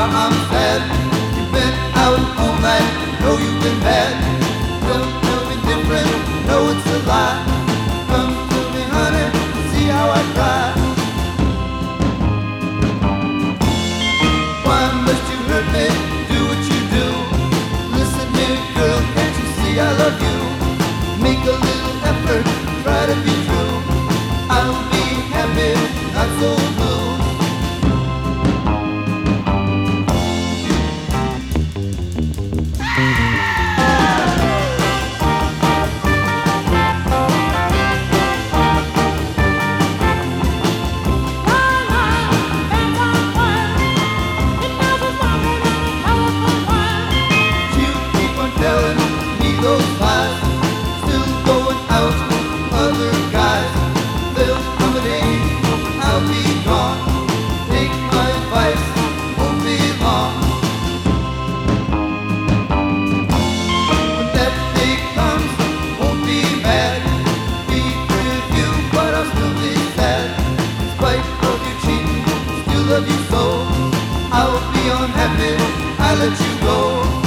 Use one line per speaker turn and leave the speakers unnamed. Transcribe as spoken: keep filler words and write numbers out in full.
I'm sad. You've been out all night, know you've been bad. Don't tell me different, know it's a lie. Come to me, honey, see how I cry. Why must you hurt me, do what you do? Listen here, girl, can't you see I love you? Make a little effort, try to be true. I'll be happy, not so blue. Those lies, still going out with other guys. There'll come a day I'll be gone. Take my advice, won't be long. When that day comes, won't be mad. Be free of you, but I'll still be sad. In spite of you cheating, still love you so. I'll be unhappy, I let you go.